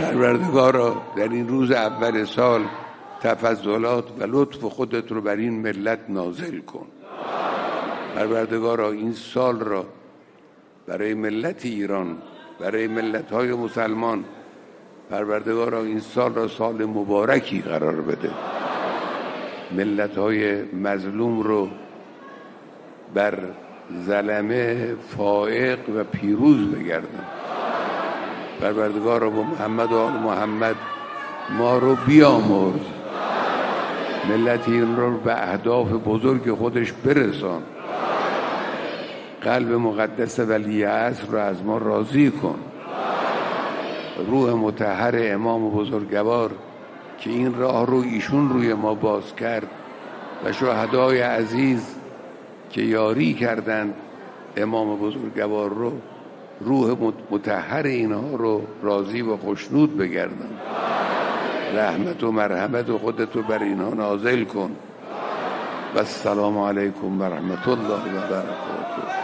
پروردگارا در این روز اول سال تفضلات و لطف خودت رو بر این ملت نازل کن. پروردگارا این سال را برای ملت ایران، برای ملت‌های مسلمان، پروردگارا این سال را سال مبارکی قرار بده. ملت‌های مظلوم رو بر ظلمه فائق و پیروز بگردن. پروردگارا با محمد و آل محمد ما رو بیامرز، ملت ایران رو به اهداف بزرگ خودش برسان. قلب مقدس ولی عصر رو از ما راضی کن. روح مطهر امام بزرگوار که این راه رو ایشون روی ما باز کرد و شهدای عزیز که یاری کردند امام بزرگوار رو، روح مطهر اینها رو راضی و خوشنود بگردن. رحمت و مرحمت و خودت رو بر اینها نازل کن. و السلام علیکم و رحمت الله و برکاته.